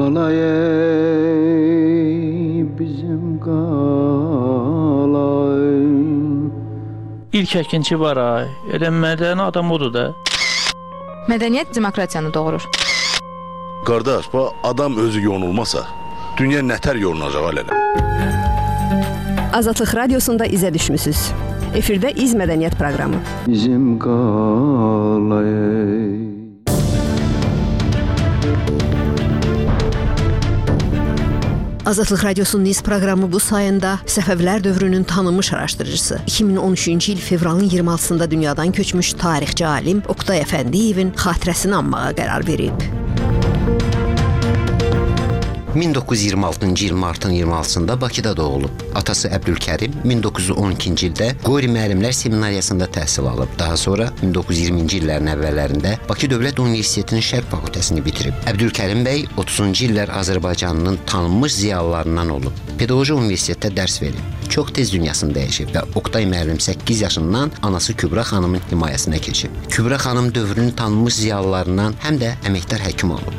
qalay bizim qalay. İlk əkinçi var ay. Elə mədəni adam odur da. Mədəniyyət demokratiyanı doğurur. Qardaş, bu adam özü yonulmasa, dünya nətər yonulacaq hələ? Azadlıq Radiosunda izə düşmüsünüz. Efirdə İz Mədəniyyət proqramı. Bizim qalay. Azadlıq Radiosunun İz proqramı bu sayında Səfəvilər dövrünün tanınmış araşdırıcısı, 2013-cü il fevralın 26-sında dünyadan köçmüş tarixçi alim Oqtay Əfəndiyevin xatirəsini anmağa qərar verib. 1926-cı il martın 26-sında Bakıda doğulub. Atası Əbdülkərim 1912-ci ildə Qori müəllimlər seminariyasında təhsil alıb. Daha sonra 1920-ci illərin əvvəllərində Bakı Dövlət Universitetinin Şərq fakültəsini bitirib. Əbdülkərim bəy 30-cu illər Azərbaycanının tanınmış ziyalılarından olub. Pedaqoji universitetdə dərs verib. Çox tez dünyasını dəyişib və Oqtay müəllim 8 yaşından anası Kübra xanımın himayəsinə keçib. Kübra xanım dövrünün tanınmış ziyalılarından həm də əməkdar həkim olub.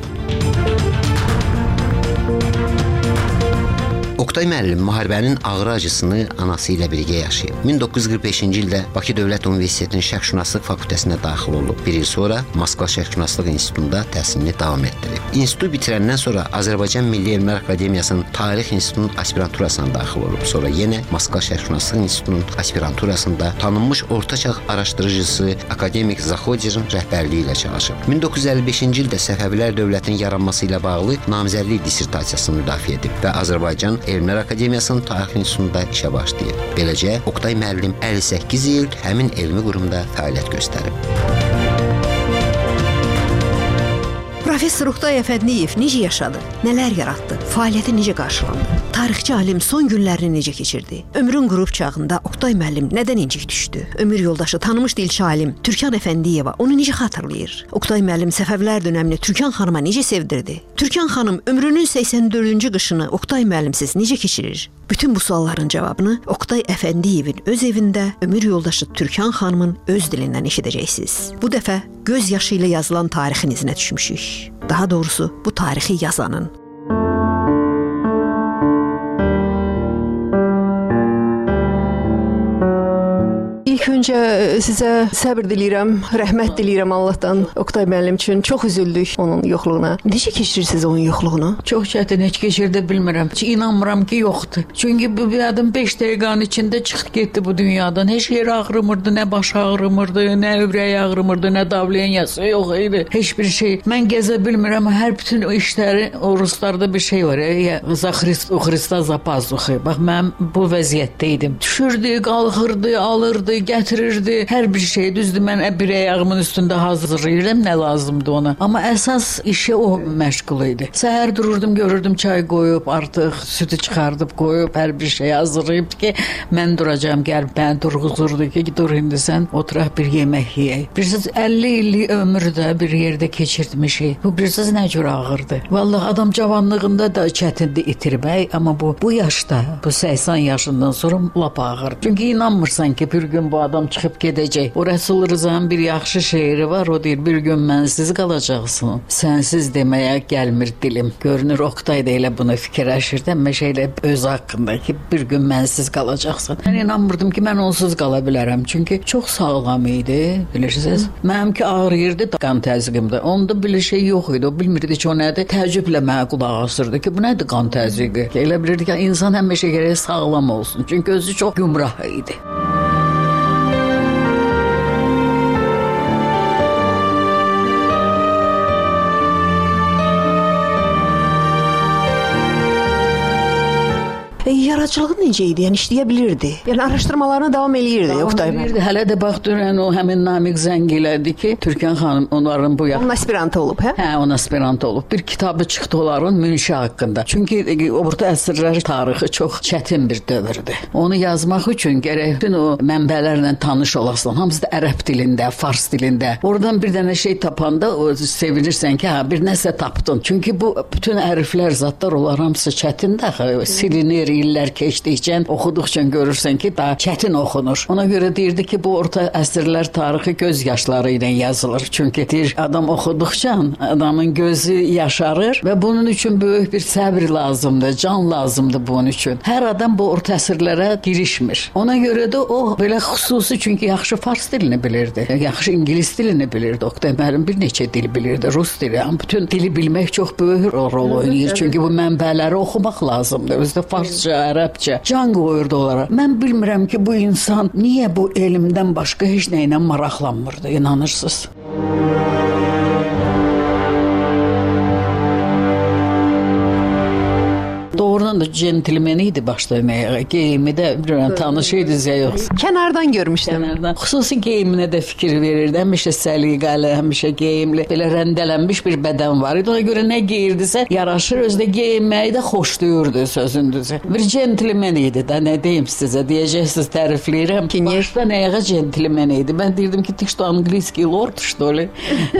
Oqtay müəllim müharibənin ağır acısını anası ilə birgə yaşayıb. 1945-ci ildə Bakı Dövlət Universitetinin Şərqşünaslıq fakültəsinə daxil olub. Bir il sonra Moskva Şərqşünaslıq İnstitutunda təhsilini davam etdirib. İnstitutu bitirəndən sonra Azərbaycan Milli Elmlər Akademiyasının Tarix İnstitutunun aspiranturasına daxil olub. Sonra yenə Moskva Şərqşünaslıq İnstitutunun aspiranturasında tanınmış ortaçağ araşdırıcısı akademik Zaxodirin rəhbərliyi ilə çalışıb. 1955-ci ildə Səfəvilər dövlətinin yaranması ilə bağlı namizədlik dissertasiyasını müdafiə edib və Azərbaycan Elmlər Akademiyasının Tarix İnstitutunda işə başlayıb. Beləcə, Oqtay müəllim 58 il həmin elmi qurumda fəaliyyət göstərib. Professor Oqtay Əfəndiyev necə yaşadı? Nələr yaratdı? Fəaliyyəti necə qarşılandı? Tarixçi alim son günlərini necə keçirdi? Ömrün qürub çağında Oqtay müəllim nədən incik düşdü? Ömür yoldaşı, tanınmış dilçi alim Türkan Əfəndiyeva onu necə xatırlayır? Oqtay müəllim Səfəvilər dönəmini Türkan xanıma necə sevdirdi? Türkan xanım ömrünün 84-cü qışını Oqtay müəllimsiz necə keçirir? Bütün bu sualların cavabını Oqtay Əfəndiyevin öz evində ömür yoldaşı Türkan xanımın öz dilindən eşidəcəksiniz. Bu dəfə göz yaşı ilə yazılan tarixin izinə düşmüşük. Daha doğrusu bu tarixi yazanın. İlk öncə sizə səbr diləyirəm, rəhmət diləyirəm Allahdan. Oqtay müəllim üçün çox üzüldük onun yoxluğuna. Necə keçirirsiniz onun yoxluğunu? Çox çətin, heç keçirdə bilmirəm. Heç inanmıram ki, yoxdur. Çünki bu adam 5 dəqiqənin içində çıxdı getdi bu dünyadan. Heç yer ağrımırdı, nə baş ağrımırdı, nə övrək ağrımırdı, nə davleniyası yox idi. Heç bir şey. Mən gəzə bilmirəm. Hər bütün o işləri, o ruslarda bir şey var. Za Xrista zapazuxi. Bax, mən bu vəziyyətdə idim. Düşürdü, qalxırdı, alırdı, gətirirdi. Hər bir şey düzdür. Mən bir ayağımın üstündə hazırlayırdım nə lazımdı ona. Amma əsas işi o məşğul idi. Səhər dururdum, görürdüm çay qoyub, artıq sütü çıxardıb qoyub, hər bir şey hazırlayıb ki, mən duracağam, gəlib bəni durğuzurdu ki, dur indi sən oturaq bir yemək yeyək. Bilirsiniz, 50 illik ömürdə bir yerdə keçirtmişik. Bu bilirsiniz nə cür ağırdı. Vallahi adam cavanlığında da çətindir itirmək, amma bu yaşda, bu 80 yaşından sonra lap ağır. Çünki inanmırsan ki, bir gün bu adam çıxıb gedəcək. O Rəsul Rızanın bir yaxşı şeiri var, o deyir, bir gün mənsiz qalacaqsın. Sənsiz deməyə gəlmir dilim. Görünür Oqtay da elə bunu fikirləşirdi, amma şeylə öz haqqında ki, bir gün mənsiz qalacaqsın. Mən inanmırdım ki, mən onsuz qala bilərəm. Çünki çox sağlam idi, bilirsiniz. Mənimki ağrıyırdı qan təzyiqimdə. Onda bir şey yox idi. O bilmirdi ki, o nədir. Təəccüblə mənə qulaq asırdı ki, bu nədir qan təzyiqi? Elə bilirdi ki, insan həmişə gərək sağlam olsun. Çünki özü çox gümrah idi. Yaradıcılığı necə idi? Yəni işləyə bilirdi. Yəni araşdırmalarına davam eləyirdi Oqtay müəllim. Hələ də bax dünən o həmin Namiq zəng elədi ki, Türkan xanım onların bu Onun aspirantı olub, hə? Hə, onun aspirantı olub. Bir kitabı çıxdı onların Münşi haqqında. Çünki orta əsrlər tarixi çox çətin bir dövrdür. Onu yazmaq üçün gərək bütün o mənbələrlə tanış olasan. Hamısı da ərəb dilində, fars dilində. Oradan bir dənə şey tapanda o sevinirsən ki, bir nəsə tapdın. Çünki bu bütün hərflər, zatlar onlar hamısı çətindir. Silinir, illər keçdikcə oxuduqca görürsən ki, daha çətin oxunur. Ona görə deyirdi ki, bu orta əsrlər tarixi göz yaşları ilə yazılır. Çünki deyir, adam oxuduqca adamın gözü yaşarır və bunun üçün böyük bir səbr lazımdır, can lazımdır bunun üçün. Hər adam bu orta əsrlərə girişmir. Ona görə də o belə xüsusi, çünki yaxşı fars dilini bilirdi, yaxşı ingilis dilini bilirdi. Oktay müəllim bir neçə dil bilirdi, rus dili. Bütün dili bilmək çox böyük rol oynayır. Çünki bu mənbələri oxumaq lazımdır. Özdə farsça, ərəbcə can qoyurdu onlara. Mən bilmirəm ki, bu insan niyə bu elmdən başqa heç nə ilə maraqlanmırdı, inanırsınız? Doğrudan da centilmen idi başlamaya. Geyimi də bilmirəm, tanış idiniz ya yox. Kənardan görmüşdüm. Kənardan. Xüsusi geyiminə də fikir verirdi. Həmişə səliqəli, həmişə geyimli, belə rəndələnmiş bir bədən var idi. Ona görə nə geyirdisə yaraşır, özdə geyinməyi də xoşlayırdı sözündüzü. Bir centilmen idi də, nə deyim sizə, deyəcəksiniz, tərifləyirəm. Başdan ayağa centilmen idi. Mən deyirdim ki, ты что, английский lord, что ли?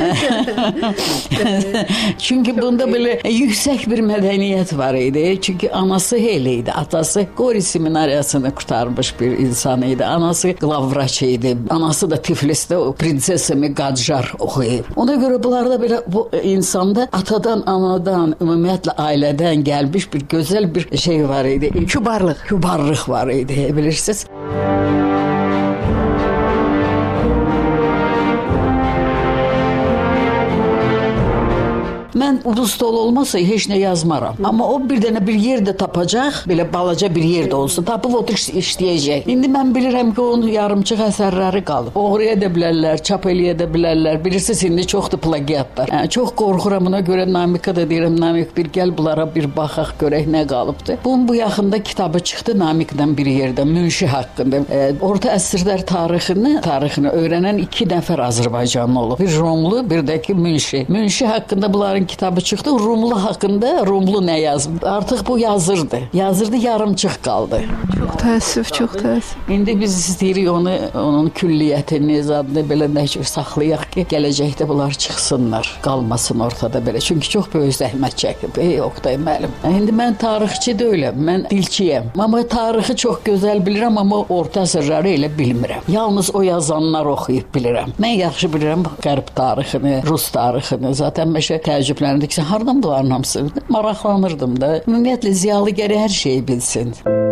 Çünki bunda belə yüksək bir mədəniyyət var idi. Çünki anası Hele idi, atası Qori seminariyasını qurtarmış bir insan idi. Anası qlavvraç idi. Anası da Tiflisdə prinsesimi Qadjar oxuyub. Ona görə bunlarda belə bu insanda atadan, anadan, ümumiyyətlə ailədən gəlmiş bir gözəl bir şey var idi. Kübarlıq var idi, bilirsiniz. Mən uduz stol olmasa heç nə yazmaram. Amma o bir dənə bir yer də tapacaq, belə balaca bir yer də olsun. Tapıb otur işləyəcək. İndi mən bilirəm ki, onun yarımçıq əsərləri qalıb. Oğruya da bilərlər, çap eləyə də bilərlər. Bilirsiniz, indi çoxdur plagiatlar. Yəni, çox qorxuram, buna görə Namika da deyirəm, Namik bir gəl bunlara bir baxaq, görək nə qalıbdır. Bunun bu yaxında kitabı çıxdı Namikdən bir yerdə, Münşi haqqında. Orta əsrlər tarixini öyrənən 2 nəfər Azərbaycanlı olub. Bir Rumlu, bir də ki Münşi. Münşi haqqında bunların kitabı çıxdı. Rumlu haqqında, Rumlu nə yazıb? Artıq bu yazırdı. Yarımçıq qaldı. Çox təəssüf. İndi biz istəyirik onun külliyyətini, zadını belə nə saxlayaq ki, gələcəkdə bunlar çıxsınlar, qalmasın ortada belə. Çünki çox böyük zəhmət çəkib. Oktay müəllim. İndi mən tarixçi deyiləm, mən dilçiyəm. Amma tarixi çox gözəl bilirəm, amma orta əsrləri elə bilmirəm. Yalnız o yazanlar oxuyub bilirəm. Mən yaxşı bilirəm Qərb tarixini, Rus tarixini. Zaten məşə təəccüblənirdik ki, hardan bunların hamısı? Maraqlanırdım da. Ümumiyyətlə ziyalı gərək hər şeyi bilsin.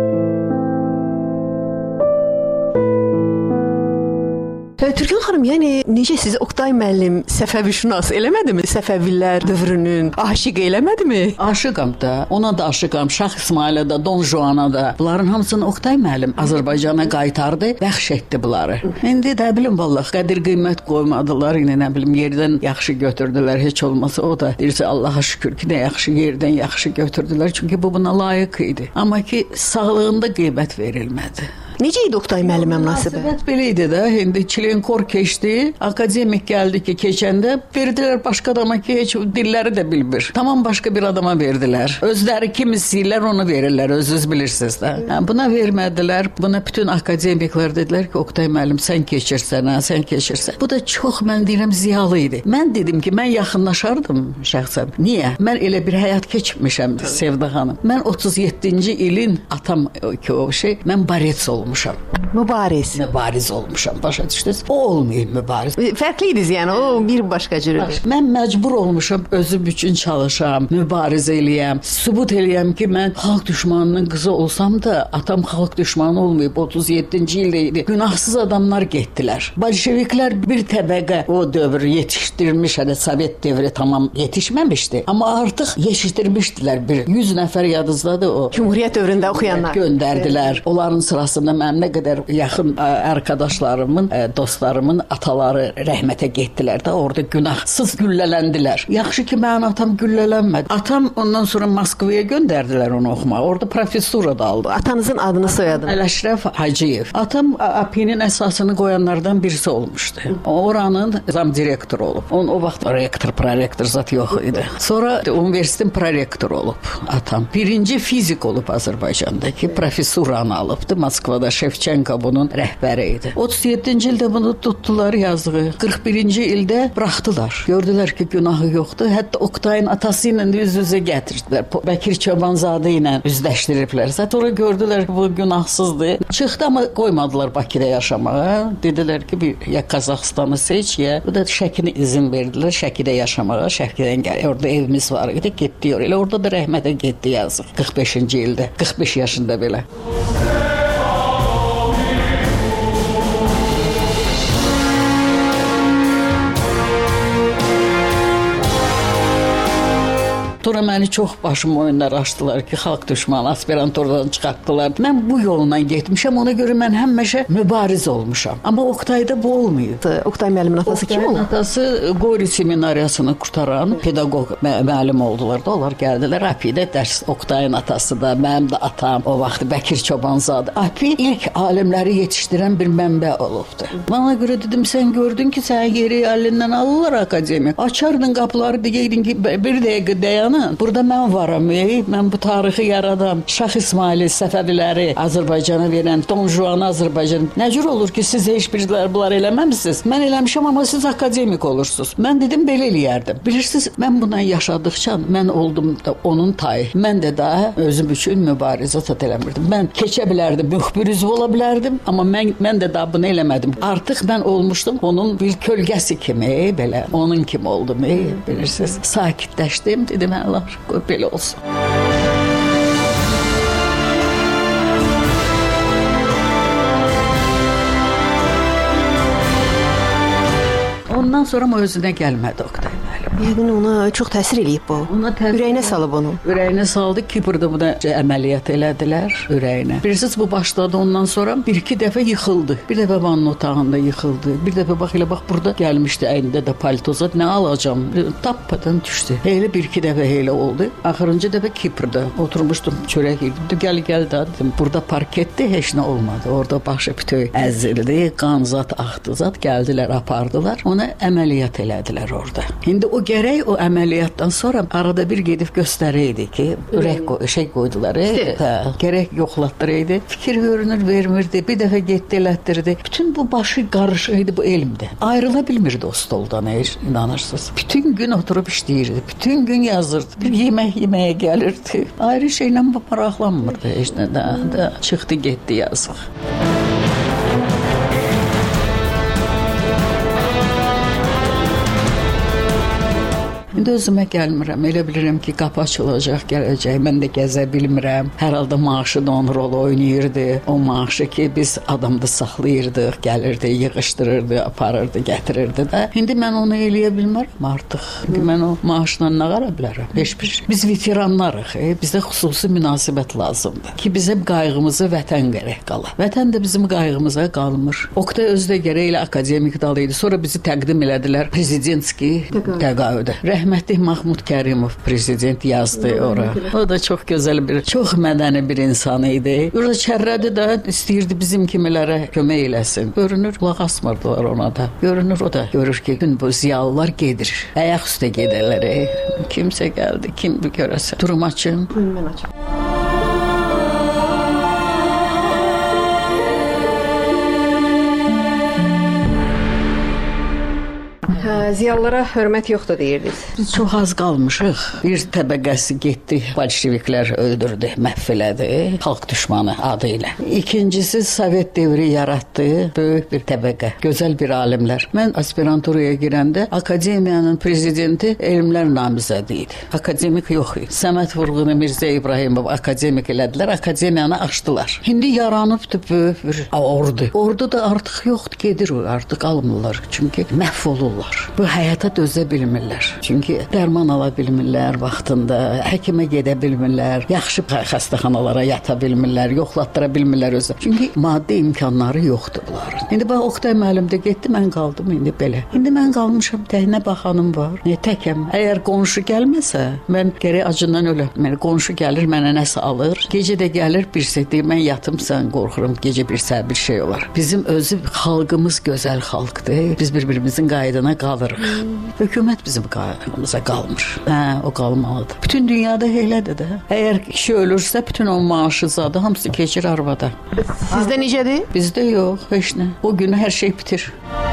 Türkan xanım, yəni necə sizi Oktay müəllim Səfəvişünas eləmədimi? Səfəvilər dövrünün aşiq eləmədimi? Aşıqam da. Ona da aşıqam. Şah İsmailə də, Don Juana da. Bunların hamısını Oktay müəllim Azərbaycana qaytardı, bəxş etdi bunları. İndi də bilim vallahi qədir qiymət qoymadılar. İndi nə bilim yerdən yaxşı götürdülər. Heç olmasa o da deyirsə Allaha şükür ki, nə yaxşı yerdən yaxşı götürdülər. Çünki bu buna layiq idi. Amma ki sağlığında qiymət verilmədi. Necə idi Oktay müəllimə münasibət? Münasibət belə idi də. İndi Çilenkor keçdi. Akademik gəldi ki, keçəndə verdilər başqa adama ki, heç dilləri də bilmir. Tamam başqa bir adama verdilər. Özləri kim istəyirlər onu verirlər. Özünüz bilirsiniz də. Buna vermədilər. Buna bütün akademiklər dedilər ki, Oktay müəllim sən keçirsən, sən keçirsən. Bu da çox mən deyirəm ziyalı idi. Mən dedim ki, mən yaxınlaşardım şəxsən. Niyə? Mən elə bir həyat keçmişəm Sevda xanım. Mən 37-ci ilin atam ki o şey, mən baret olmuşam. Mübariz olmuşam. Başa düşdünüz? O olmayıb mübariz. Fərqli idiniz yəni, o bir başqa cürüdür. Mən məcbur olmuşam özüm üçün çalışam, mübarizə eləyəm, sübut eləyəm ki, mən xalq düşmanının qızı olsam da atam xalq düşmanı olmayıb. 37-ci ildə idi. Günahsız adamlar getdilər. Bolşeviklər bir təbəqə o dövr yetişdirmiş, hələ Sovet dövrü tamam yetişməmişdi. Amma artıq yetişdirmişdilər. Bir 100 nəfər yadınızdadır o. Cumhuriyyət dövründə oxuyanlar. Göndərdilər. Onların sırasında mənim nə qədər yaxın arkadaşlarımın, dostlarımın ataları rəhmətə getdilər də orada günahsız güllələndilər. Yaxşı ki, mənim atam güllələnmədi. Atam ondan sonra Moskvaya göndərdilər onu oxumağa. Orada professura da aldı. Atanızın adını soyadını? Əşrəf Hacıyev. Atam AP'nin əsasını qoyanlardan birisi olmuşdu. Oranın zam direktoru olub. Onun o vaxt rektor, prorektor zat yox idi. Sonra universitetin prorektoru olub atam. Birinci fizik olub Azərbaycandakı professuranı alıbdı. Moskvada da Şevçenko bunun rəhbəri idi. 37-ci ildə bunu tutdular yazığı. 41-ci ildə buraxdılar. Gördülər ki, günahı yoxdur. Hətta Oktayın atası ilə üz-üzə gətirdilər. Bəkir Çobanzadə ilə üzləşdiriblər. Sonra gördülər ki, bu günahsızdır. Çıxdı amma qoymadılar Bakıda yaşamağa. Dedilər ki, ya Qazaxıstanı seç, ya bu da Şəkini izin verdilər Şəkidə yaşamağa. Şəkidən gəlir. Orada evimiz var idi. Getdi oraya. Orada da rəhmətə getdi yazıq. 45-ci ildə. 45 yaşında belə. Sonra məni çox başım oyunlar açdılar ki, xalq düşmanı, aspirantordan çıxartdılar. Mən bu yolla getmişəm, ona görə mən həmişə mübariz olmuşam. Amma Oktayda bu olmayıb. Oktay müəllimin atası kim olub? Atası Qori seminariyasını qurtaran pedaqoq müəllim oldular da, onlar gəldilər. APİ-də dərs, Oktayın atası da, mənim də atam o vaxt Bəkir Çobanzadə. APİ ilk alimləri yetişdirən bir mənbə olubdu. Bana görə dedim, sən gördün ki, sən yeri əlindən alırlar akademiya. Açardın qapıları, deyirdin ki, bir dəqiqə dayanın. Burada mən varam, mən bu tarixi yaradan Şah İsmaili Səfəviləri Azərbaycana verən Don Juan Azərbaycan. Nə cür olur ki, siz heç birlər bunlar eləməmisiniz? Mən eləmişəm, amma siz akademik olursunuz. Mən dedim, belə eləyərdim. Bilirsiniz, mən bundan yaşadıqca mən oldum da onun tayı. Mən də daha özüm üçün mübarizə eləmirdim. Mən keçə bilərdim, müxbir üzvü ola bilərdim, amma mən də daha bunu eləmədim. Artıq mən olmuşdum onun bir kölgəsi kimi, belə onun kimi oldum, bilirsiniz. Sakitləşdim, dedim, Allah qoy belə olsun. Ondan sonra o özünə gəlmədi Oktay müəllim. Yəqin ona çox təsir eləyib bu. Ürəyinə salıb onu. Ürəyinə saldı. Kiprdə buna əməliyyat elədilər ürəyinə. Bilirsiniz, bu başladı ondan sonra bir-iki dəfə yıxıldı. Bir dəfə vann otağında yıxıldı. Bir dəfə bax burada gəlmişdi əynində də paltoza. Nə alacam? Tapmadan düşdü. Elə bir-iki dəfə elə oldu. Axırıncı dəfə Kiprdə oturmuşdum, çörək yedim. Gəl da dedim. Burada parketdə heç nə olmadı. Orada başı bütöy əzildi, qan zat axdı zat. Gəldilər, apardılar. Ona əməliyyat elədilər orada. İndi o gərək o əməliyyatdan sonra arada bir gedib göstərəydi ki, ürək qoydular. Gərək yoxlatdıraydı. Fikir görünür, vermirdi. Bir dəfə getdi, elətdirdi. Bütün bu başı qarışıydı bu elmdə. Ayrıla bilmirdi o stoldan, inanırsınız. Bütün gün oturub işləyirdi. Bütün gün yazırdı. Bir yeməyə gəlirdi. Ayrı şeylə maraqlanmırdı. Heç nə də çıxdı, getdi yazıq. İndi özümə gəlmirəm. Elə bilirəm ki, qapı açılacaq, gələcək. Mən də gəzə bilmirəm. Hər halda maaşı da onun rol oynayırdı. O maaşı ki, biz adamda saxlayırdıq, gəlirdi, yığışdırırdı, aparırdı, gətirirdi də. İndi mən onu eləyə bilmərəm artıq. İndi mən o maaşla nə qara bilərəm? Heç bir şey. Biz veteranlarıq. Bizə xüsusi münasibət lazımdır. Ki, bizə qayğımızı vətən gərək qala. Vətən də bizim qayğımıza qalmır. Oktay özü də gərək elə akademik dalı idi. Sonra bizi təqdim elədilər prezidentski təqaüdə. Rəhmətli Mahmud Kərimov prezident yazdı ora. O da çox gözəl bir, çox mədəni bir insan idi. Orada çərrədi də istəyirdi bizim kimilərə kömək eləsin. Görünür, qulaq asmırdılar ona da. Görünür, o da görür ki, gün bu ziyalılar gedir. Ayaq üstə gedərlər. Kimsə gəldi, kim bu görəsə. Durum açın. Mən açım. Ziyalılara hörmət yoxdur deyirdiniz. Biz çox az qalmışıq. Bir təbəqəsi getdi, bolşeviklər öldürdü, məhv elədi, xalq düşmanı adı ilə. İkincisi Sovet dövrü yaratdı, böyük bir təbəqə, gözəl bir alimlər. Mən aspiranturaya girəndə akademiyanın prezidenti elmlər namizədi idi. Akademik yox idi. Səməd Vurğunu Mirzə İbrahimov akademik elədilər, akademiyanı açdılar. İndi yaranıbdı böyük bir ordu. Ordu da artıq yoxdur, gedir o, artıq almırlar. Çünki məhv olurlar. Bu həyata dözə bilmirlər. Çünki dərman ala bilmirlər vaxtında, həkimə gedə bilmirlər, yaxşı xəstəxanalara yata bilmirlər, yoxlatdıra bilmirlər özü. Çünki maddi imkanları yoxdur bunların. İndi bax Oktay müəllim də getdi, mən qaldım indi belə. İndi mən qalmışam, təknə baxanım var. Təkəm. Əgər qonşu gəlməsə, mən gərək acından öləm. Mən qonşu gəlir, mənə nəsə alır. Gecə də gəlir birsə deyir, mən yatımsan, qorxuram, gecə bir şey olar. Bizim özü xalqımız gözəl xalqdır. Biz bir-birimizin qaydına qalırıq. dağıdırıq. Hökumət bizim qayğımıza qalmır. O qalmalıdır. Bütün dünyada elədir də. Əgər kişi ölürsə, bütün o maaşı zadı hamısı keçir arvada. Sizdə necədir? Bizdə yox, heç nə. O gün hər şey bitir.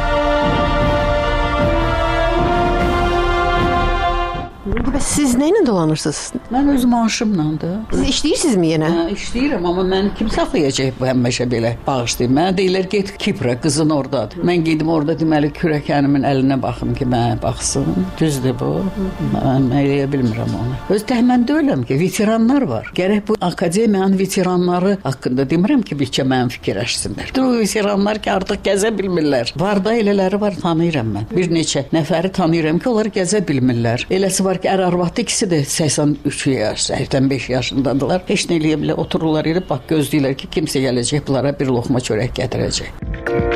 Bəs siz nə ilə dolanırsınız? Mən öz maaşımla da. Siz işləyirsinizmi yenə? İşləyirəm, amma mən kim saxlayacaq bu həmişə belə bağışlayıb. Mənə deyirlər, get Kiprə, qızın oradadır. Mən gedim orada deməli kürəkənimin əlinə baxım ki, mənə baxsın. Düzdür bu. Mən eləyə bilmirəm onu. Öz təhmən deyiləm ki, veteranlar var. Gərək bu akademiyanın veteranları haqqında demirəm ki, bircə mənim fikirləşsinlər. O veteranlar ki, artıq gəzə bilmirlər. Var da elələri var, tanıyıram mən. Bir neçə nəfəri tanıyıram ki, onlar gəzə bilmirlər. Eləsi var ki, ər-arvad ikisi də 83 yaş, 85 yaşındadılar. Heç nə eləyə bilər, otururlar yerə, bax gözləyirlər ki, kimsə gələcək bunlara bir loxma çörək gətirəcək.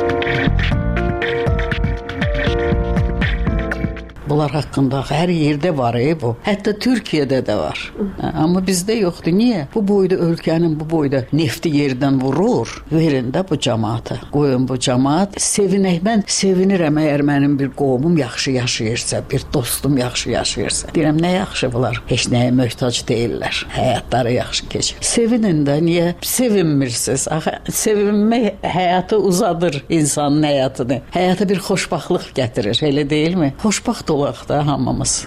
Bunlar haqqında hər yerdə var bu. Hətta Türkiyədə də var. Amma bizdə yoxdur. Niyə? Bu boyda ölkənin bu boyda nefti yerdən vurur. Verin də bu cəmaata. Qoyun bu cəmaat. Sevinək. Mən sevinirəm əgər mənim bir qovumum yaxşı yaşayırsa, bir dostum yaxşı yaşayırsa. Deyirəm, nə yaxşı bunlar. Heç nəyə möhtac deyirlər. Həyatları yaxşı keçir. Sevinin də. Niyə? Sevinmirsiniz. Sevinmək həyatı uzadır insanın həyatını. Həyata bir xoşbaxtlıq gətirir. Elə deyilmi? Xoşbaxt olaq da hamımız.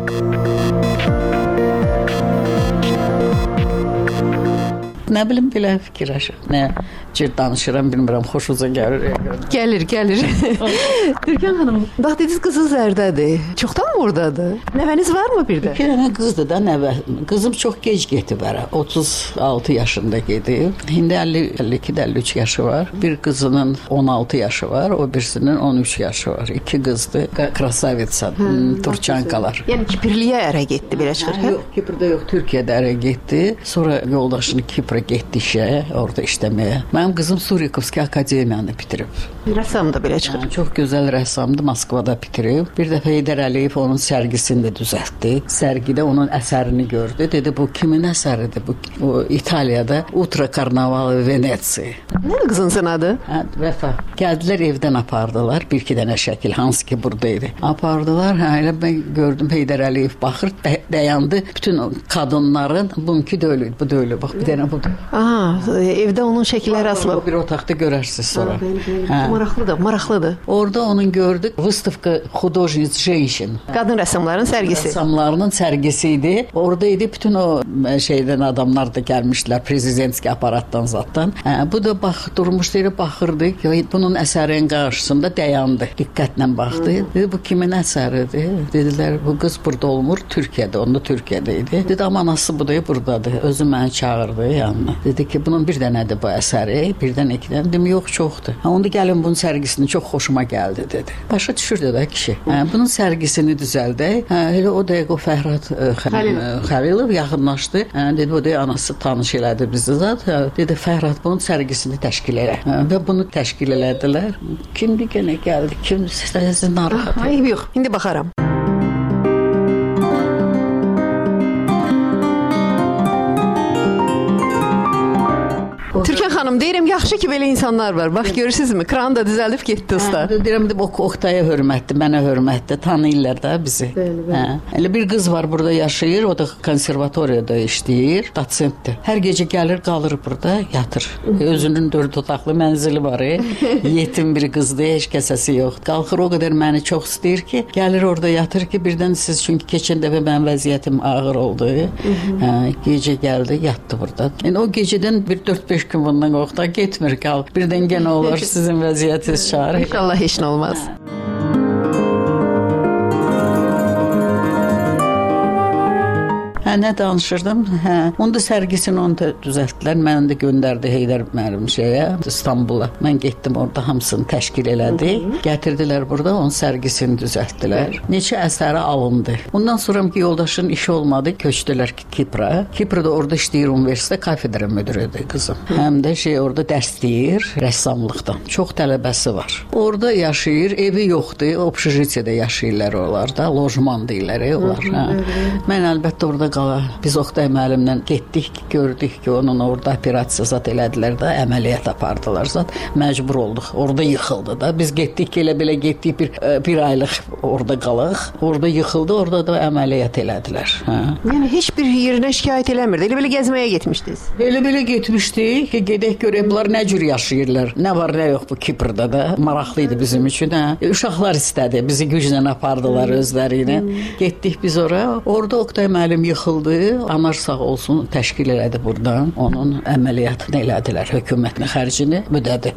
Nə bilim belə fikirləşir. Nə cür danışıram bilmirəm, xoşunuza gəlir. Gəlir. Türkan xanım, bax dediniz qızınız ərdədir. Çoxdan mı oradadır? Nəvəniz varmı bir də? 2 dənə qızdır da nəvə. Qızım çox gec getib ərə. 36 yaşında gedib. İndi 52-53 yaşı var. Bir qızının 16 yaşı var, o birisinin 13 yaşı var. 2 qızdır. Krasavitsa, Turçankalar. Yəni Kiprliyə ərə getdi belə çıxır, hə? Yox, Kiprdə yox, Türkiyədə ərə getdi. Sonra yoldaşını Kiprə getdi işə, orada işləməyə. Mənim qızım Surikovski Akademiyanı bitirib. Rəssam da belə çıxır. Çox gözəl rəssamdır, Moskvada bitirib. Bir dəfə Heydər Əliyev onun sərgisini də düzəltdi. Sərgidə onun əsərini gördü. Dedi, bu kimin əsəridir? Bu İtaliyada Ultra Karnavalı Venetsiya. Nədir qızınızın adı? Vəfa. Gəldilər evdən apardılar. 1-2 dənə şəkil, hansı ki buradaydı. Apardılar, elə mən gördüm Heydər Əliyev baxır, dayandı. Bütün qadınların bununki də ölüydü, bu da ölü. Bax, bir dənə budur. Aha, evdə onun şəkilləri asılıb. Bir otaqda görərsiniz sonra. Maraqlıdır. Orada onun gördük. Выставка художниц женщин. Qadın rəssamların sərgisi. Rəssamlarının sərgisi idi. Orada idi bütün o şeydən adamlar da gəlmişlər prezidentski aparatdan zatdan. Bu da durmuşdu, elə baxırdı ki, bunun əsərinin qarşısında dayandı. Diqqətlə baxdı. Dedi, bu kimin əsəridir? Dedilər, bu qız burada olmur, Türkiyədə, onda Türkiyədə idi. Dedi, amma anası bu da buradadır. Özü məni çağırdı yanına. Dedi ki, bunun bir dənədir bu əsəri, birdən 2 dənə. Dedim, yox, çoxdur. Onda gəlin bunun sərgisini çox xoşuma gəldi, dedi. Başa düşürdü də kişi. Bunun sərgisini düzəldək. Elə o dəqiqə o Fəhrad Xəlilov yaxınlaşdı. Dedi, o da anası tanış elədi bizi zat. Dedi, Fəhrad bunun sərgisini təşkil elə. Və bunu təşkil elədilər. Kimdi yenə gəldi? Kim sizə narahat? Hayır, yox, indi baxaram. Türkan xanım, deyirəm, yaxşı ki, belə insanlar var. Bax, görürsünüzmü? Kranı da düzəldib getdi usta. Deyirəm, Oktaya hörmətdir, mənə hörmətdir. Tanıyırlar da bizi. Elə bir qız var burada yaşayır, o da konservatoriyada işləyir, dosentdir. Hər gecə gəlir, qalır burada, yatır. Özünün 4 otaqlı mənzili var. Yetim bir qızdır, heç kəsəsi yox. Qalxır, o qədər məni çox istəyir ki, gəlir orada yatır ki, birdən siz, çünki keçən dəfə mənim vəziyyətim ağır oldu. Gecə gəldi, yatdı burada. Yəni, o gecədən bir 4-5 gün bundan qorxda getmir, qal. Birdən genə olur sizin vəziyyətiniz çağırır. İnşallah heç nə olmaz. Nə danışırdım? Onda sərgisini onu da düzəltdilər. Mənə də göndərdi Heydər müəllim şeyə, İstanbula. Mən getdim orada hamısını təşkil elədi. Gətirdilər burada, onun sərgisini düzəltdilər. Neçə əsəri alındı. Ondan sonra ki, yoldaşın işi olmadı, köçdülər Kiprə. Kiprdə orada işləyir universitet kafedra müdürüdür qızım. Həm də orada dərs deyir rəssamlıqdan. Çox tələbəsi var. Orada yaşayır, evi yoxdur. Общежитiyədə yaşayırlar onlar da. Lojman deyirlər onlar. Mən əlbəttə orada qaldım. qabağa biz Oqtay müəllimlə getdik, gördük ki, onun orada operasiya zat elədilər də, əməliyyat apardılar zat. Məcbur olduq. Orada yıxıldı da. Biz getdik, elə-belə getdik, bir aylıq orada qalıq. Orada yıxıldı, orada da əməliyyat elədilər. Hə. Yəni heç bir yerinə şikayət eləmirdi. Elə-belə gəzməyə getmişdiniz. Elə-belə getmişdik ki, gedək görək bunlar nə cür yaşayırlar. Nə var, nə yox bu Kiprdə də. Maraqlıydı bizim üçün. Hə. Uşaqlar istədi. Bizi güclə apardılar özləri ilə. Getdik biz ora. Orada Oqtay müəllim yıxıldı. Anar sağ olsun təşkil elədi buradan. Onun əməliyyatını elədilər. Hökumətin xərcini ödədi.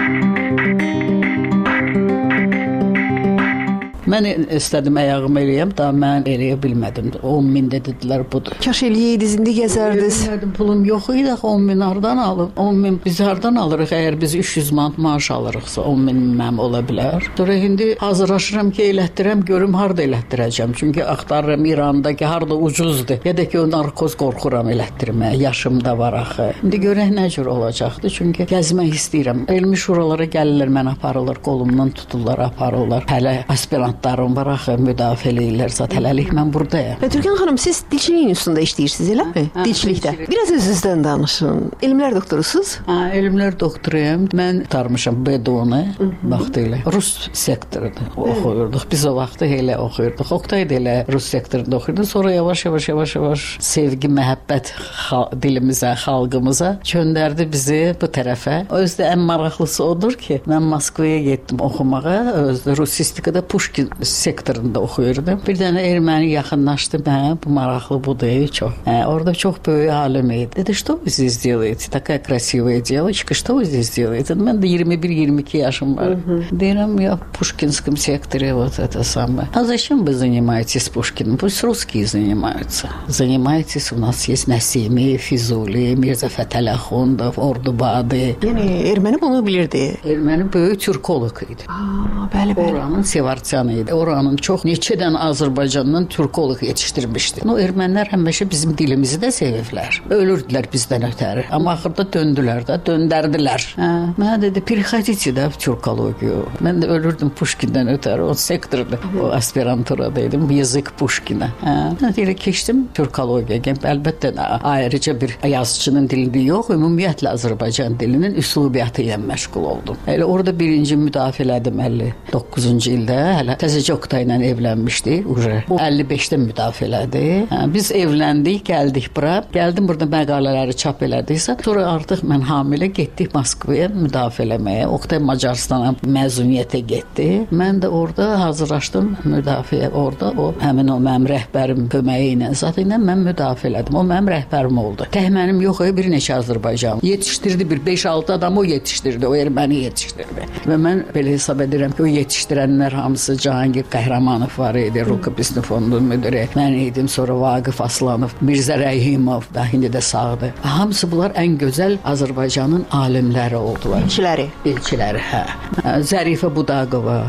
Mən istədim ayağımı eləyəm, daha mən eləyə bilmədim. 10.000 dedilər budur. Kaş eləyəydiniz, indi gəzərdiniz. Pulum yox idi, 10.000 hardan alım? 10.000 biz hardan alırıq? Əgər biz 300 manat maaş alırıqsa 10.000 mənim ola bilər. Sonra indi hazırlaşıram ki, elətdirəm, görüm harda elətdirəcəm. Çünki axtarıram İrandakı harda ucuzdur. Ya da ki, o narkoz qorxuram elətdirməyə. Yaşım da var axı. İndi görək nə cür olacaqdır. Çünki gəzmək istəyirəm. Elmi şuralara gəlirlər, mən aparılır, qolumdan tuturlar, aparırlar. Hələ aspirantlarım var axı, müdafiə eləyirlər. Hələlik mən buradayam. Türkan xanım, siz dilçilik institutunda işləyirsiniz, eləmi? Dilçilikdə. Biraz özünüzdən danışın. Elmlər doktorusunuz? Hə, elmlər doktoruyam. Mən tarmışam BDO-nu vaxtilə. Rus sektorunda oxuyurduq. Biz o vaxtı elə oxuyurduq. Oqtay da elə Rus sektorunda oxuyurdu. Sonra yavaş-yavaş sevgi, məhəbbət dilimizə, xalqımıza göndərdi bizi bu tərəfə. Özdə ən maraqlısı odur ki, mən Moskvaya getdim oxumağa. Özdə Rusistikada Pushkin sektorunda oxuyurdum. Bir dənə erməni yaxınlaşdı mənə, bu maraqlı budur çox. Orada çox böyük alim idi. Dedi, что вы здесь делаете? Такая красивая девочка, что вы здесь делаете? Mən də 21-22 yaşım var. Deyirəm, я в Пушкинском секторе вот это самое. А зачем вы занимаетесь Пушкиным? Пусть русские занимаются. Занимайтесь, у нас есть Нəsimi, Füzuli, Mirzə Fətəli Axundov, Ordubadi. Yəni erməni bunu bilirdi. Erməni böyük türkoloq idi. Bəli. Oranın Sevarçanı idi. Oranın çox neçədən Azərbaycandan türkoloq yetişdirmişdi. O ermənilər həmişə bizim dilimizi də seviblər. Ölürdülər bizdən ötəri. Amma axırda döndülər də, döndərdilər. Mənə dedi, приходите da в türkologiya. Mən də ölürdüm Pushkindən ötəri. O sektorda, o aspiranturadaydım. Yazık Pushkinə. Mən də elə keçdim türkologiya. Əlbəttə ayrıca bir yazıcının dilini yox, ümumiyyətlə Azərbaycan dilinin üslubiyyatı ilə məşğul oldum. Elə orada birinci müdafiə elədim 59-cu ildə. Hələ təzəcə Oqtay ilə evlənmişdik. O 55-də müdafiə elədi. Biz evləndik, gəldik bura. Gəldim burada məqalələri çap elədiksə, sonra artıq mən hamilə getdik Moskvaya müdafiə eləməyə. Oqtay Macaristana məzuniyyətə getdi. Mən də orada hazırlaşdım müdafiə. Orada o həmin o mənim rəhbərim köməyi ilə zat ilə mən müdafiə elədim. O mənim rəhbərim oldu. Təhmənim yox, bir neçə Azərbaycan yetişdirdi, bir 5-6 adam o yetişdirdi, o erməni yetişdirdi. Və mən belə hesab edirəm ki, o yetişdirənlər hamısı Cahangir Qəhrəmanov var idi, Rukopisli fondun müdürü. Mən idim, sonra Vaqif Aslanov, Mirzə Rəhimov da indi də sağdır. Hamısı bunlar ən gözəl Azərbaycanın alimləri oldular. Dilçiləri, hə. Zərifə Budaqova.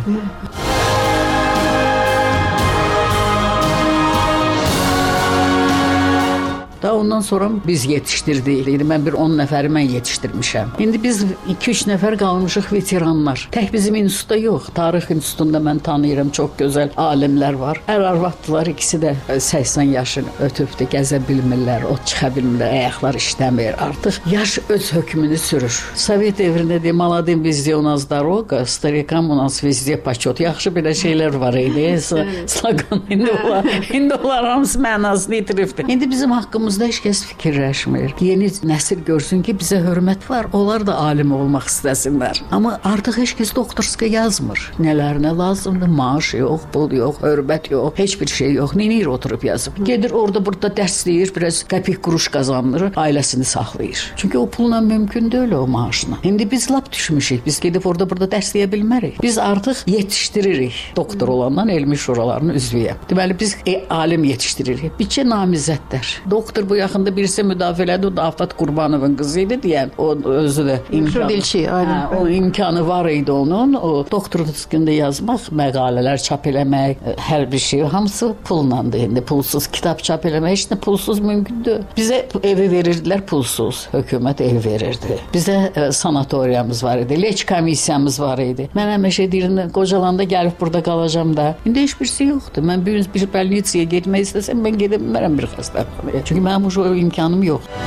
Da ondan sonra biz yetişdirdik. Mən bir 10 nəfəri mən yetişdirmişəm. İndi biz 2-3 nəfər qalmışıq veteranlar. Tək bizim institutda yox. Tarix institutunda mən tanıyıram, çox gözəl alimlər var. Ər-arvaddılar, ikisi də 80 yaşını ötübdür, gəzə bilmirlər, ot çıxa bilmirlər, ayaqlar işləmir. Artıq yaş öz hökmünü sürür. Sovet evrində deyim, maladim vizde u nas doroga, starikam u nas vizde paçot. Yaxşı belə şeylər var idi. Slogan indi onlar hamısı mənasını itiribdir. İndi bizim haqqımız heç kəs fikirləşmir. Yeni nəsil görsün ki, bizə hörmət var. Onlar da alim olmaq istəsinlər. Amma artıq heç kəs doktorska yazmır. Nələrinə lazımdır? Maaş yox, pul yox, hörmət yox, heç bir şey yox. Ninir oturub yazıb. Gedir orada burada dərsləyir, biraz qəpik quruş qazanır, ailəsini saxlayır. Çünki o pulla mümkün deyil o maaşla. İndi biz lap düşmüşük. Biz gedib orada burada dərsləyə bilmərik. Biz artıq yetişdiririk. Doktor olandan elmi şuralarının üzvüyəm. Deməli biz alim yetişdiririk. Bircə namizədlər. Doktor bu yaxında birisi müdafiə elədi, o da Afat Qurbanovun qızı idi deyən. O özü də Məşhur dilçi, aynen. O imkanı var idi onun. O doktorluq üstündə yazmaq, məqalələr çap eləmək, hər bir şey hamısı pullandı. İndi pulsuz kitab çap eləmək heç nə pulsuz mümkündür. Bizə evi verirdilər pulsuz. Hökumət ev verirdi. Bizə sanatoriyamız var idi. Leç komissiyamız var idi. Mən həmişə deyirdim, qocalanda gəlib burada qalacam da. İndi heç bir şey yoxdur. Mən bir больницaya getmək istəsəm mən gedə bilmərəm bir xəstəxanaya. Çünki mənim o imkanım yoxdur.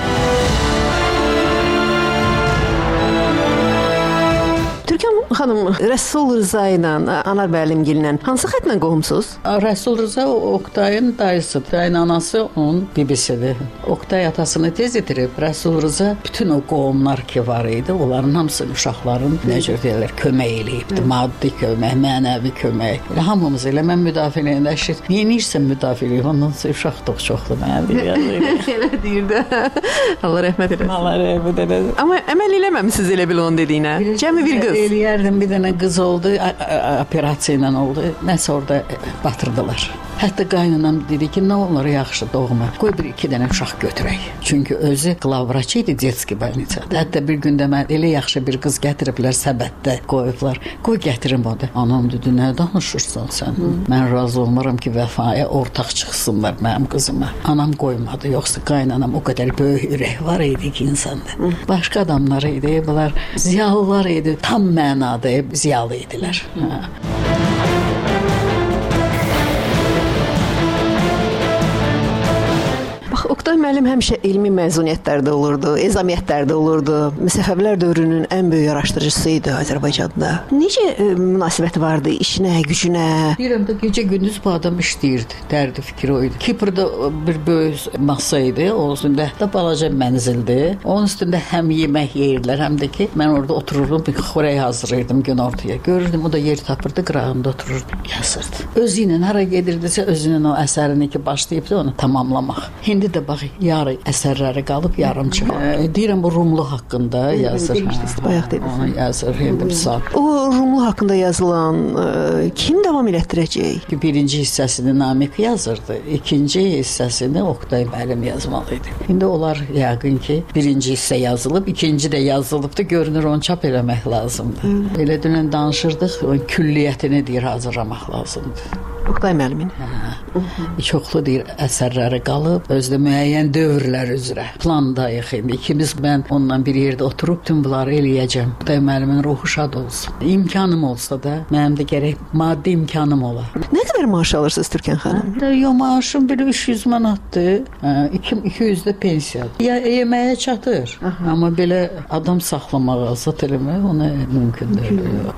Türkan xanım, Rəsul Rza ilə Anar müəllimgillə hansı xətlə qohumsuz? Rəsul Rza Oktayın dayısıdır. Dayın anası onun bibisidir. Oktay atasını tez itirib. Rəsul Rza bütün o qohumlar ki var idi, onların hamısı uşaqların necə deyirlər, kömək eləyibdi. Maddi kömək, mənəvi kömək. Elə hamımız elə mən müdafiə eləyəndə eşit. Niyə nirsən müdafiə eləyib? Ondan sonra uşaqdıq çoxdur mənə. Elə deyirdi. Allah rəhmət eləsin. Allah rəhmət eləsin. Amma əməl eləməmisiniz elə bil onun dediyinə. Cəmi bir qız. Eləyərdim, bir dənə qız oldu, operasiya ilə oldu. Nəsə orada batırdılar. Hətta qaynanam dedi ki, nə olur yaxşı doğma. Qoy bir iki dənə uşaq götürək. Çünki özü qlavvraç idi детский больницada. Hətta bir gündə mən elə yaxşı bir qız gətiriblər səbətdə qoyublar. Qoy gətirim o da. Anam dedi, nə danışırsan sən? Mən razı olmaram ki, vəfaya ortaq çıxsınlar mənim qızıma. Anam qoymadı. Yoxsa qaynanam o qədər böyük ürək var idi ki insanda. Başqa adamlar idi, bunlar ziyalılar idi. Tam mənada ziyalı idilər. Oktay müəllim həmişə elmi məzuniyyətlərdə olurdu, ezamiyyətlərdə olurdu. Səfəvilər dövrünün ən böyük araşdırıcısı idi Azərbaycanda. Necə münasibəti vardı işinə, gücünə? Deyirəm də gecə-gündüz bu adam işləyirdi. Dərdi fikri o idi. Kiprdə bir böyük masa idi, o üstündə də balaca mənzildir. Onun üstündə həm yemək yeyirdilər, həm də ki, mən orada otururdum, bir xörək hazırlayırdım günortaya. Görürdüm, o da yer tapırdı, qırağında otururdu, yazırdı. Özü ilə hara gedirdisə, özünün o əsərini ki, başlayıbdı onu tamamlamaq. İndi də bax, yarı əsərləri qalıb, yarımçı. Deyirəm, bu Rumlu haqqında yazır. Bayaq dediniz. Onu yazır, indi bir saat. O Rumlu haqqında yazılan kim davam elətdirəcək? Birinci hissəsini Namiq yazırdı, ikinci hissəsini Oktay müəllim yazmalıydı. İndi onlar yəqin ki, birinci hissə yazılıb, ikinci də yazılıbdı, görünür onu çap eləmək lazımdır. Elə dünən danışırdıq, onun külliyyətini deyir, hazırlamaq lazımdır. Oktay müəllimin. Çoxlu deyir, əsərləri qalıb, özdə müəyyən dövrlər üzrə. Plandayıq indi. İkimiz mən onunla bir yerdə oturub tüm bunları eləyəcəm. Oktay müəllimin ruhu şad olsun. İmkanım olsa da, mənim də gərək maddi imkanım ola. Nə qədər maaş alırsınız Türkan xanım? Yo, maaşım bir 300 manatdır. 200 də pensiyadır. Ya yeməyə çatır. Amma belə adam saxlamağa, zat eləmək ona mümkün deyil.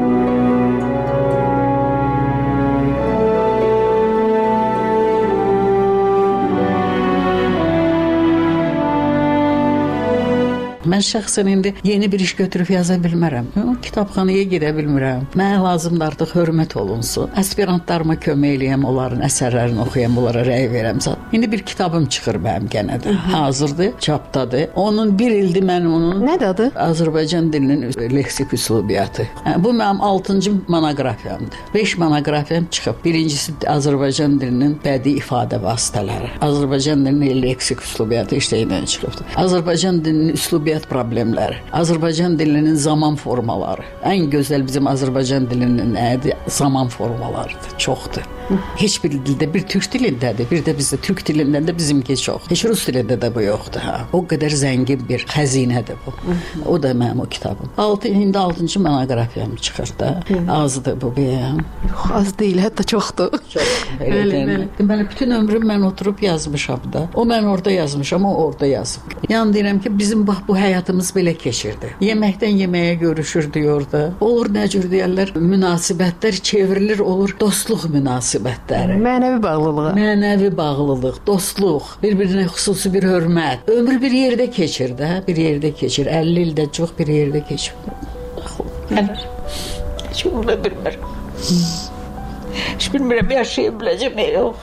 Mən şəxsən indi yeni bir iş götürüb yaza bilmərəm. Kitabxanaya gedə bilmirəm. Mənə lazımdır artıq hörmət olunsun. Aspirantlarıma kömək eləyəm, onların əsərlərini oxuyam, onlara rəy verəm. İndi bir kitabım çıxır mənim gənə də. Hazırdır, çapdadır. Onun bir ildir mən onun... Nədir adı? Azərbaycan dilinin leksik üslubiyyatı. Bu mənim 6-cı monoqrafiyamdır. 5 monoqrafiyam çıxıb. Birincisi Azərbaycan dilinin bədii ifadə vasitələri. Azərbaycan dilinin leksik üslubiyyatı işləyəndən çıxıbdır. Azərbaycan dilinin üslubiyyatı problemləri, Azərbaycan dilinin zaman formaları. Ən gözəl bizim Azərbaycan dilinin nədir? Zaman formalarıdır, çoxdur. Heç bir dildə, bir türk dilindədir, bir də bizdə türk dilindən də bizimki çox. Heç rus dilində də bu yoxdur. O qədər zəngin bir xəzinədir bu. O da mənim o kitabım. İndi 6-cı monoqrafiyam çıxır da. Azdır bu bəyəm. Az deyil, hətta çoxdur. Deməli, bütün ömrüm mən oturub yazmışam da. O mən orada yazmışam, o orada yazıb. Yəni deyirəm ki, bizim bax bu həyatımız belə keçirdi. Yeməkdən yeməyə görüşürdük orada. Olur nə cür deyərlər, münasibətlər çevrilir, olur dostluq münasibətləri. Mənəvi bağlılığı. Mənəvi bağlılıq, dostluq, bir-birinə xüsusi bir hörmət. Ömür bir yerdə keçir də, bir yerdə keçir. 50 ildə çox bir yerdə keçir. Gəlir. Heç onu bilmirəm. Heç bilmirəm, yaşaya biləcəm, yox.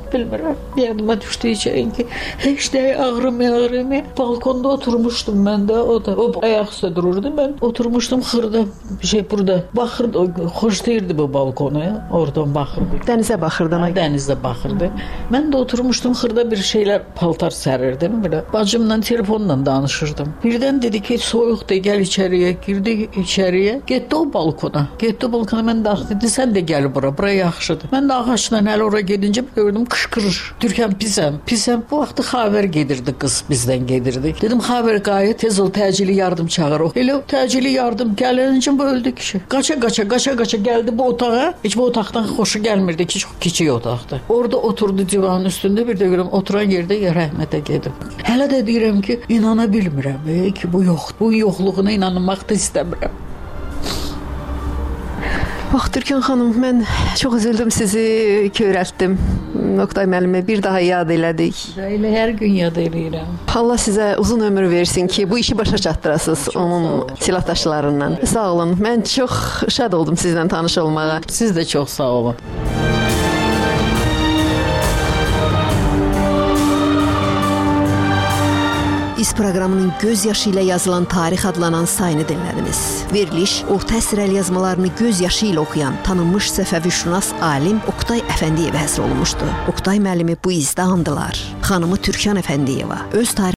bilmirəm. Yadıma düşdü ki, heç də ağrımıyor. Balkonda oturmuşdum mən də, o ayaq üstə dururdu. Mən oturmuşdum xırda burada. Baxırdı, xoşlayırdı bu balkonu. Oradan baxırdı. Dənizə baxırdın. Dənizə baxırdı. Mən də oturmuşdum xırda bir şeylər, paltar sərirdim. Belə. Bacımla telefonla danışırdım. Birdən dedi ki, soyuqdur, gəl içəriyə. Girdi içəriyə. Getdi o balkona. Mən də dedi, sən də gəl bura yaxşıdır. Mən də ağaçla hələ ora gedincə gördüm, qışqırır. Türkan pisəm. Bu vaxtı xavər gedirdi, qız bizdən gedirdi. Dedim, xavər qayı, tez ol, təcili yardım çağır o. Elə təcili yardım gəlincə bu öldü kişi. Qaça gəldi bu otağa. Heç bu otaqdan xoşu gəlmirdi ki, çox kiçik otaqdır. Orada oturdu divanın üstündə, bir də görüm oturan yerdə rəhmətə gedim. Hələ də deyirəm ki, inana bilmirəm ki, bu yoxdur. Bu yoxluğuna inanmaq da istəmirəm. Bax, Türkan xanım, mən çox üzüldüm, sizi kövrəltdim. Oqtay müəllimi bir daha yad elədik. Elə hər gün yad eləyirəm. Allah sizə uzun ömür versin ki, bu işi başa çatdırasınız onun silahdaşlarından. Sağ olun. Mən çox şad oldum sizlə tanış olmağa. Siz də çox sağ olun. İz proqramının göz yaşı ilə yazılan tarix adlanan sayını dinlədiniz. Veriliş, orta əsr əlyazmalarını göz yaşı ilə oxuyan tanınmış səfəvişünas alim Oqtay Əfəndiyevə həsr olunmuşdu. Oqtay müəllimi bu izdə andılar. Xanımı Türkan Əfəndiyeva öz